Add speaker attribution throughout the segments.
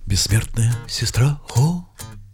Speaker 1: Бессмертная сестра Хо,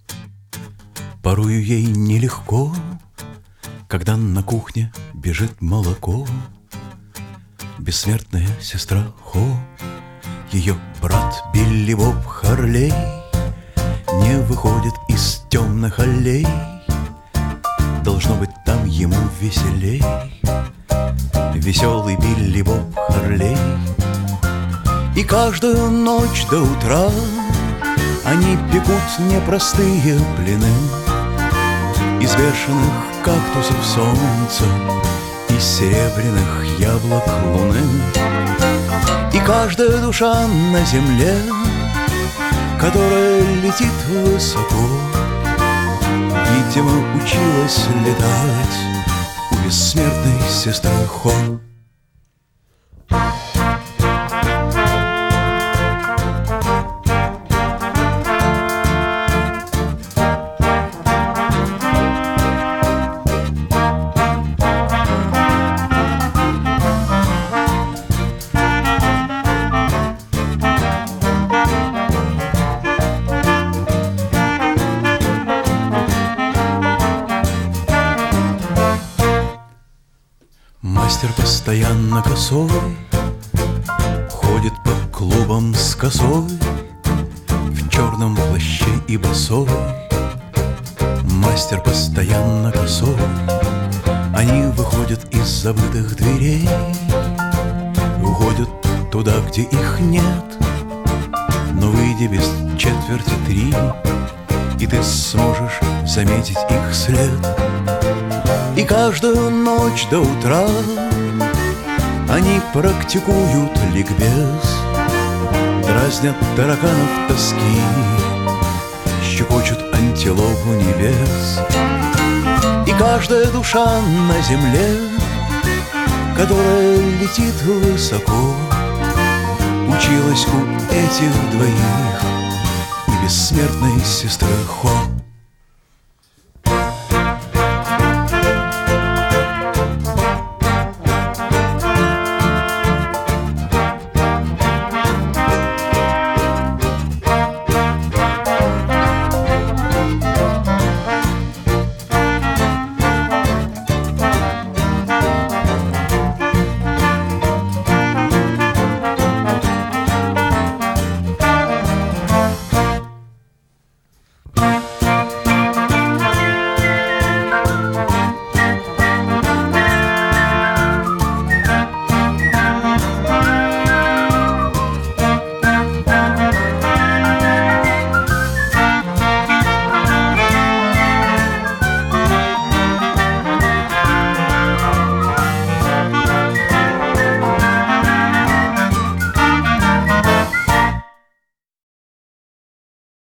Speaker 1: порою ей нелегко, когда на кухне бежит молоко. Бессмертная сестра Хо, ее брат Билли Боб Харлей не выходит из темных аллей. Должно быть, там ему веселей. Веселый Билли Боб Харлей. И каждую ночь до утра они пекут непростые блины из бешеных кактусов солнца, из серебряных яблок луны. И каждая душа на земле, которая летит высоко, видимо, училась летать у бессмертной сестры Хо. Мастер постоянно косой ходит по клубам с косой, в черном плаще и босой. Мастер постоянно косой. Они выходят из забытых дверей, уходят туда, где их нет. Но выйди без четверти 3, и ты сможешь заметить их след. И каждую ночь до утра они практикуют ликбез, дразнят тараканов тоски, щекочут антилопу небес. И каждая душа на земле, которая летит высоко, училась у этих двоих и бессмертной сестры Хо.